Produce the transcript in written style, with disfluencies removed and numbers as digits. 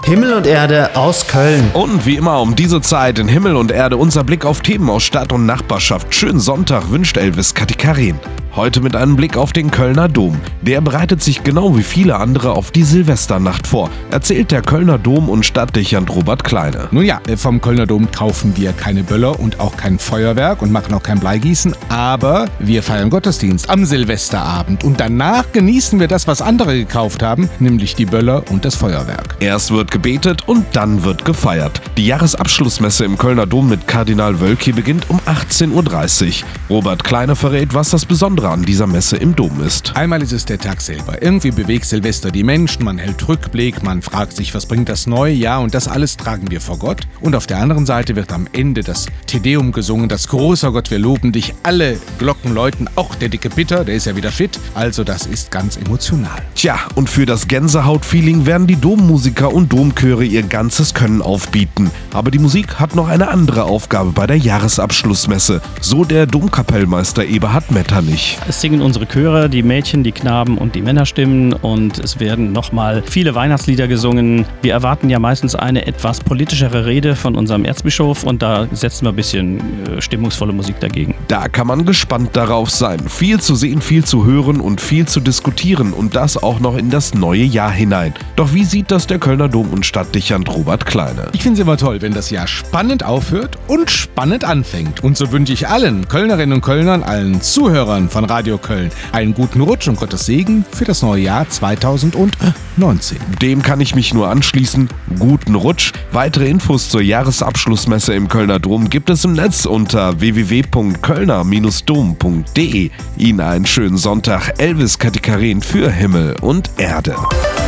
Himmel und Erde aus Köln. Und wie immer um diese Zeit in Himmel und Erde unser Blick auf Themen aus Stadt und Nachbarschaft. Schönen Sonntag wünscht Elvis Katikarin. Heute mit einem Blick auf den Kölner Dom. Der bereitet sich genau wie viele andere auf die Silvesternacht vor, erzählt der Kölner Dom- und Stadtdechant Robert Kleine. Nun ja, vom Kölner Dom kaufen wir keine Böller und auch kein Feuerwerk und machen auch kein Bleigießen, aber wir feiern Gottesdienst am Silvesterabend und danach genießen wir das, was andere gekauft haben, nämlich die Böller und das Feuerwerk. Erst wird gebetet und dann wird gefeiert. Die Jahresabschlussmesse im Kölner Dom mit Kardinal Wölki beginnt um 18:30 Uhr. Robert Kleine verrät, was das Besondere an dieser Messe im Dom ist. Einmal ist es der Tag selber. Irgendwie bewegt Silvester die Menschen, man hält Rückblick, man fragt sich, was bringt das neue Jahr, und das alles tragen wir vor Gott. Und auf der anderen Seite wird am Ende das Te Deum gesungen, das großer Gott, wir loben dich. Alle Glocken läuten, auch der dicke Peter, der ist ja wieder fit. Also das ist ganz emotional. Tja, und für das Gänsehaut-Feeling werden die Dommusiker und Domchöre ihr ganzes Können aufbieten. Aber die Musik hat noch eine andere Aufgabe bei der Jahresabschlussmesse, so der Domkapellmeister Eberhard Metternich. Es singen unsere Chöre, die Mädchen, die Knaben und die Männerstimmen, und es werden nochmal viele Weihnachtslieder gesungen. Wir erwarten ja meistens eine etwas politischere Rede von unserem Erzbischof, und da setzen wir ein bisschen stimmungsvolle Musik dagegen. Da kann man gespannt darauf sein. Viel zu sehen, viel zu hören und viel zu diskutieren, und das auch noch in das neue Jahr hinein. Doch wie sieht das der Kölner Dom- und Stadtdechant Robert Kleine? Ich finde es immer toll, wenn das Jahr spannend aufhört und spannend anfängt. Und so wünsche ich allen Kölnerinnen und Kölnern, allen Zuhörern von Radio Köln einen guten Rutsch und Gottes Segen für das neue Jahr 2019. Dem kann ich mich nur anschließen. Guten Rutsch. Weitere Infos zur Jahresabschlussmesse im Kölner Dom gibt es im Netz unter www.kölner-dom.de. Ihnen einen schönen Sonntag. Elvis Katikarin für Himmel und Erde.